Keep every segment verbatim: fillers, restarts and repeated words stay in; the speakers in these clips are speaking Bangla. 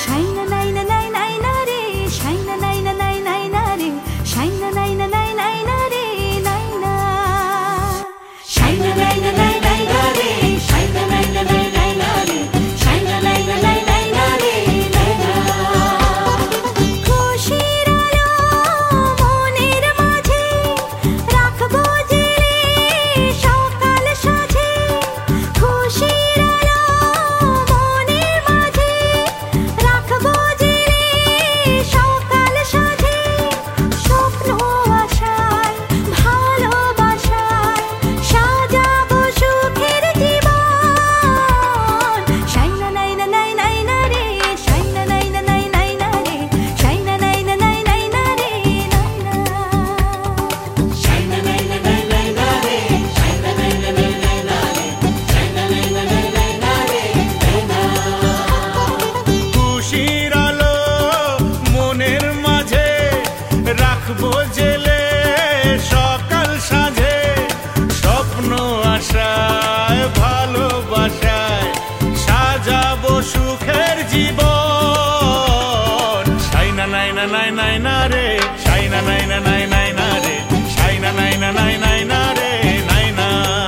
শাইনা নাইনা নাই নাই না রে, শাইনা নাইনা নাই নাই না রে, শাইনা নাইনা নাই নাই না রে, নাইনা শাইনা নাইনা নাই নাই না রে, শাইনা নাইনা নাই নাই না রে, শাইনা নাইনা নাই নাই না রে, নাইনা। খুশির আলো মনের মাঝে রাখবো জেলে সকাল সাজে, খুশির আলো মনের মাঝে রাখবো জেলে সকাল সাজে, স্বপ্ন আশায় ভালোবাসায় সাজাবো সুখের জীবন। শাইনা নাইনা নাই নাই না রে, শাইনা নাইনা নাই নাই না রে, শাইনা নাইনা নাই নাই না রে, নাইনা শাইনা নাইনা নাই নাই না রে, শাইনা নাইনা নাই নাই না রে, শাইনা নাইনা নাই নাই না রে, নাইনা। খুশির আলো মনের মাঝে রাখবো জেলে সকাল সাজে, স্বপ্ন আশায় ভালোবাসায় সাজাবো সুখের জীবন। শাইনা নাইনা নাই নাই না রে, শাইনা নাইনা নাই নাই না রে, শাইনা নাইনা নাই নাই না রে, নাইনা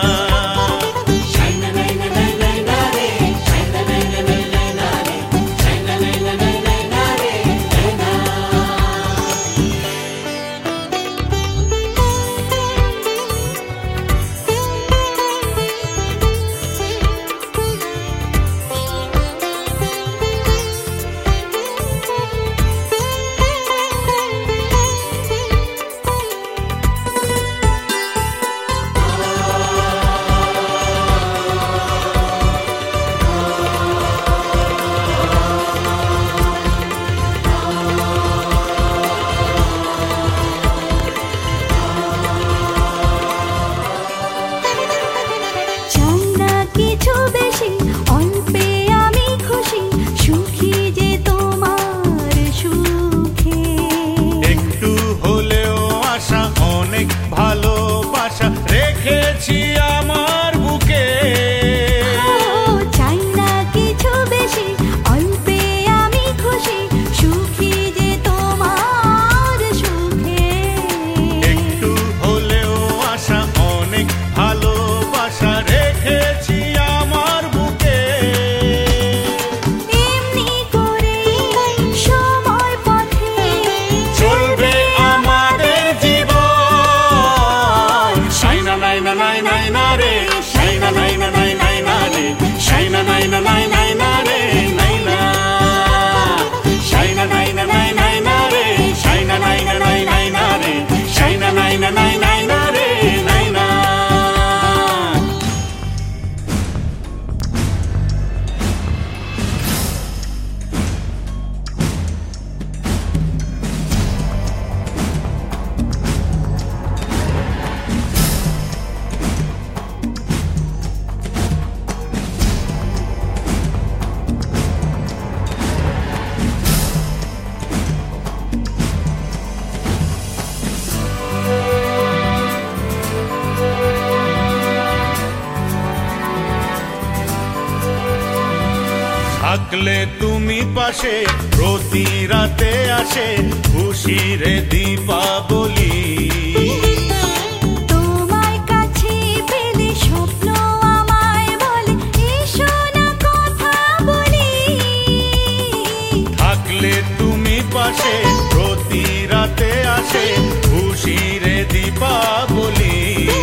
শাইনা নাইনা নাই নাই না রে, শাইনা নাইনা নাই নাই না রে, শাইনা নাইনা নাই নাই না রে, নাইনা। চাই না কিছু বেশি, অল্পে আমি খুশি, সুখী যে তোমার সুখে। একটু হলেও আশা, অনেক ভালোবাসা রেখেছি আমার বুকে। চাই না কিছু বেশি, অল্পে আমি খুশি, সুখী যে তোমার সুখে। একটু হলেও আশা, অনেক ভালোবাসা রেখেছি আমার বুকে। এমনি করে সময় পথে চলবে আমাদের জীবন। শাইনা নাইনা নাই নাই না রে, শাইনা নাইনা নাই নাই না রে, শাইনা নাইনা নাই নাই না রে, নাইনা শাইনা নাইনা নাই নাই না রে, শাইনা নাইনা নাই নাই না রে, শাইনা নাইনা নাই নাই না রে, নাইনা। থাকলে তুমি পাশে, প্রতি রাতে আসে খুশির দীপাবলি। তোমায় কাছে পেলে স্বপ্ন আমায় বলে এসো না কথা বলি। থাকলে তুমি পাশে, প্রতি রাতে আসে খুশির দীপাবলি।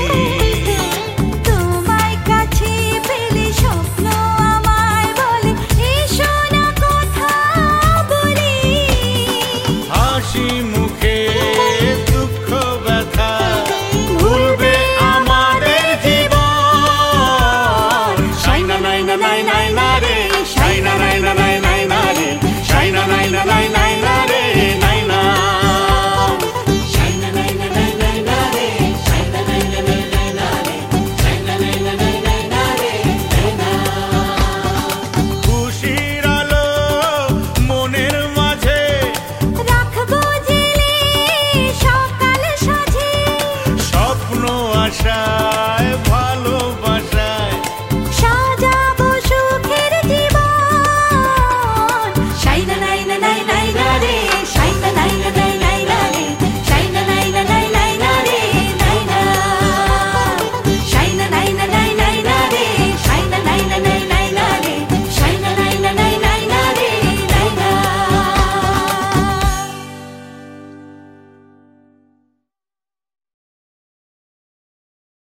তোমায় কাছে পেলে স্বপ্ন আমায় বলে এসো না কথা বলি। হাসি মুখে দুঃখ ব্যথা ভুলবে আমাদের জীবন। শাইনা নাইনা নাই নাই না রে, শাইনা নাইনা নাই নাই না রে, শাইনা নাইনা নাই নাই না রে, নাইনা শাইনা নাইনা নাই নাই না রে, শাইনা নাইনা নাই নাই না রে, শাইনা নাইনা নাই নাই না রে, নাইনা। খুশির আলো মনের মাঝে রাখবো জেলে সকাল সাজে, স্বপ্ন আশা